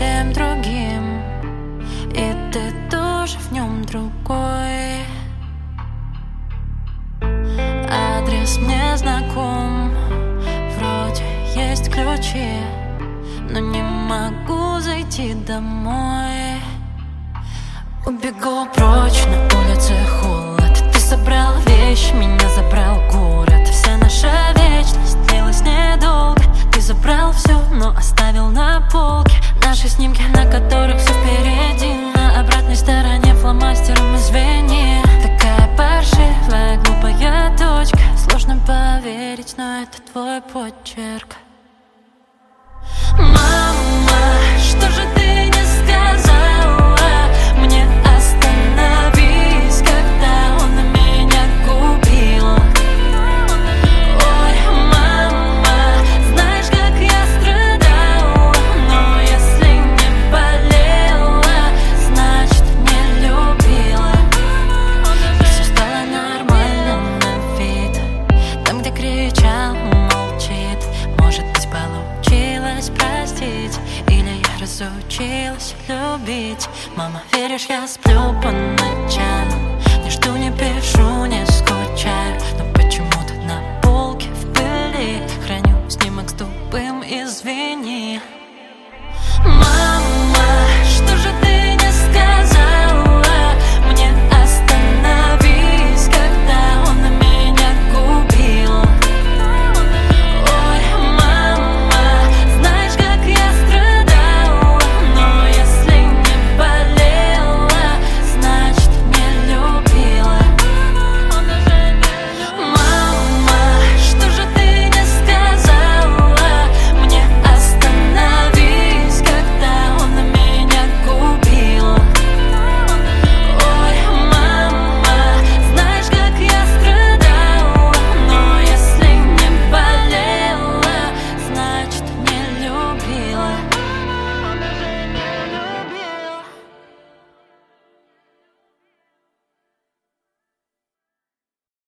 совсем другим, и ты тоже в нем другой. Адрес мне знаком, вроде есть ключи, но не могу зайти домой. Убегу прочь, на улице холод. Ты собрал вещи, меня забрал город. Вся наша вечность длилась недолго. Ты забрал все, но оставил на полке наши снимки, на которых все впереди. На обратной стороне фломастером извини. Такая паршивая, глупая точка. Сложно поверить, но это твой почерк. Мама, что же ты не сказала мне остановись, когда он меня губил? Ой, мама, знаешь, как я страдала, но если не болела, значит не любила. И все стало нормально на вид. Там, где кричал, молчит. Может быть, получилось простить, или я разучилась любить. Мама, веришь, я сплю по ночам, не жду, не пишу, не